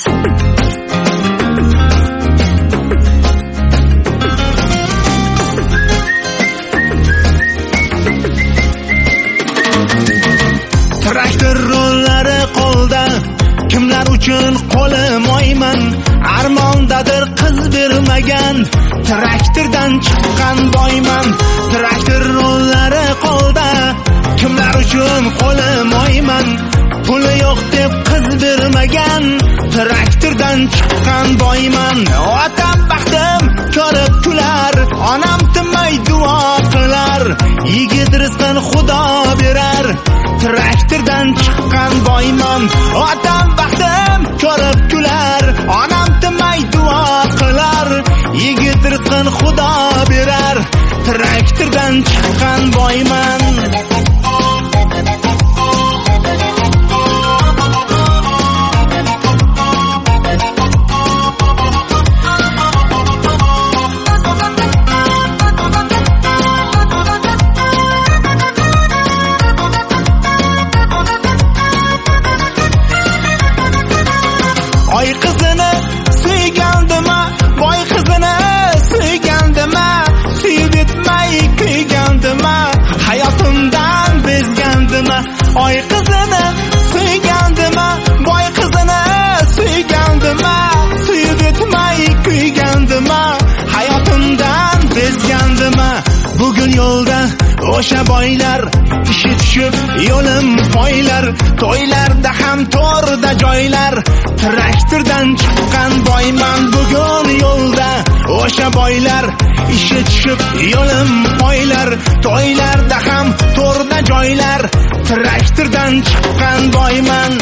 Traktor rollari qo'lda, kimlar uchun qo'lim oyman, armondadir qiz bermagan, traktordan chiqqan boyman. Traktor rollari qo'lda, kimlar uchun qo'lim oyman, puli yo'q deb qiz bermagan, traktordan chiqqan boyman. Otam baxtim ko'rib kular, onam tinmay duo qilar, yigit rizqin Xudo berar, traktordan chiqqan boyman. Otam baxtim ko'rib kular, onam tinmay duo qilar, yigit rizqin Xudo berar, traktordan chiqqan boyman. Oy qizini suygandima, boy qizini suygandima, suyib etmay kuygandima, hayotimdan bezgandima. Oy qizini suygandima, boy qizini suygandima, suyib etmay kuygandima, hayotimdan bezgandima. Bugun yo'lda o'sha boylar, ishi tushib yo'lim poylar, to'ylarda ham to'rda joylar, traktordan chiqqan boyman. Bugun yo'lda o'sha boylar, ishi tushib yo'lim poylar, to'ylarda ham to'rda joylar, traktordan chiqqan boyman.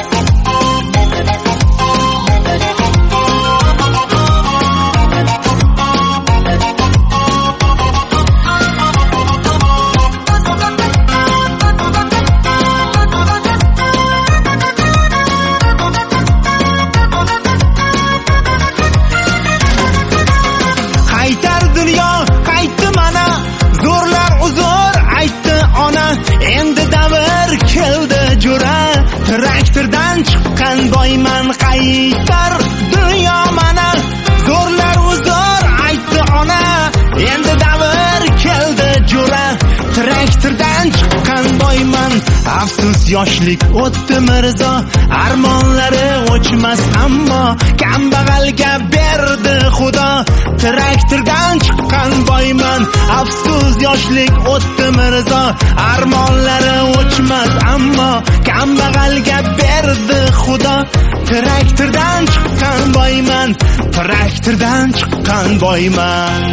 Qaytar dunyo, qaytdi mana, zo'rlar uzr aytdi ona, endi davr keldi jo'ra, traktordan chiqqan boyman. Qaytar dunyo mana, zo'rlar uzr aytdi ona, endi davr keldi jo'ra, traktordan chiqqan boyman. Afsus yoshlik o'tdi mirzo, armonlari o'chmas ammo, kambag'alga berdi Xudo, traktordan chiqqan boyman. Afsus yoshlik o'tdi mirzo, armonlari o'chmas ammo, kambag'alga berdi Xudo, traktordan chiqqan boyman, traktordan chiqqan boyman.